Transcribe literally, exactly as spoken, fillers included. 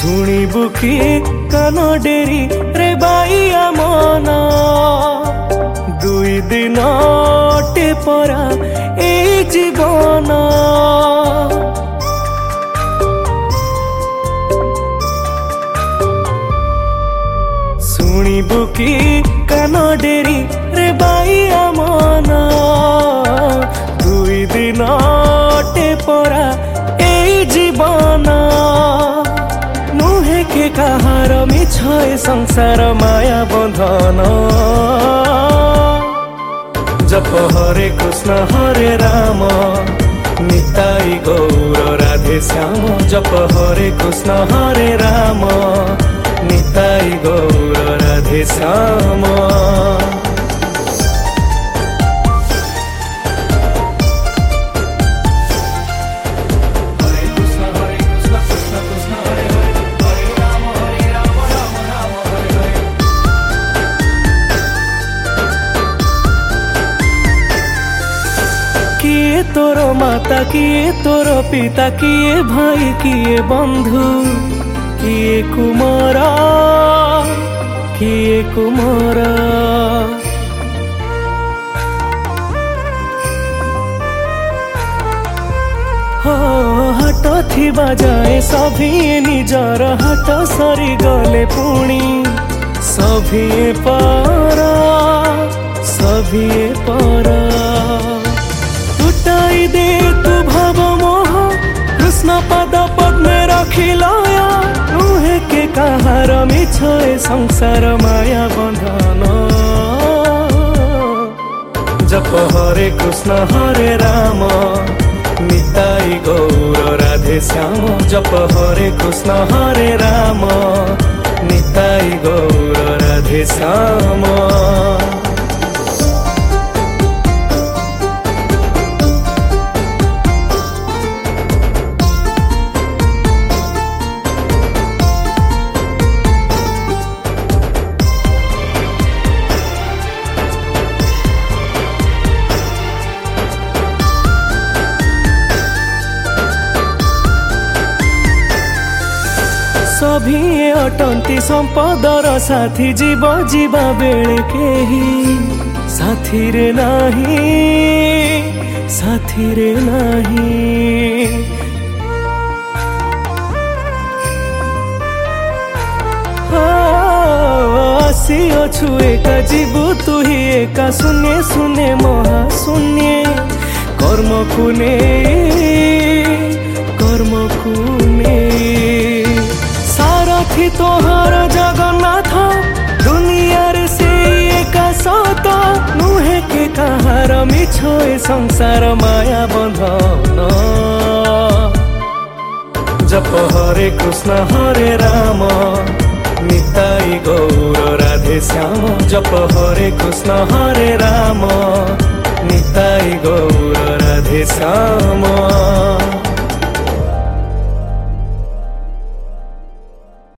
शुणिबु कि कान डेरी रे बाइया मन दुई दिन परा ए जीवन शुणिबु कि कान डेरी रे बाइया मन दुई दिन परा ए जीवन नुहे के कहार मिछ संसार माया बंधन जप हरे कृष्ण हरे राम निताई गौर राधे श्याम जप हरे कृष्ण हरे राम निताई गौर राधे श्याम किए तोर माता किए तोर पिता किए भाई किए बंधु किए कुमार किए कुमार हो हाट थिबा जाए सभी निजर हाट सरी गले पुणी सभी पर सभी पर दे तू भव मोह कृष्ण पद पद्मे रखिलय नुहे के कहार मिछ संसार माया बंधन जप हरे कृष्ण हरे राम निताई गौर राधे श्याम जप हरे कृष्ण हरे राम निताई गौर राधे श्याम सभी अटंती संपदर साथी जीव जीवा बेले केही साथी रे नाही साथी रे नाही आसी अछु एका जीवु तू ही एका शून्य शून्य महाशून्य कर्म कुने कर्म कुने सारथी तोहर जगन्नाथ दुनिया रे से एका सत नुहे के कहार मिछ संसार माया बंधन जप हरे कृष्ण हरे राम निताई गौर राधे श्याम जप हरे कृष्ण हरे राम निताई गौर राधे श्याम।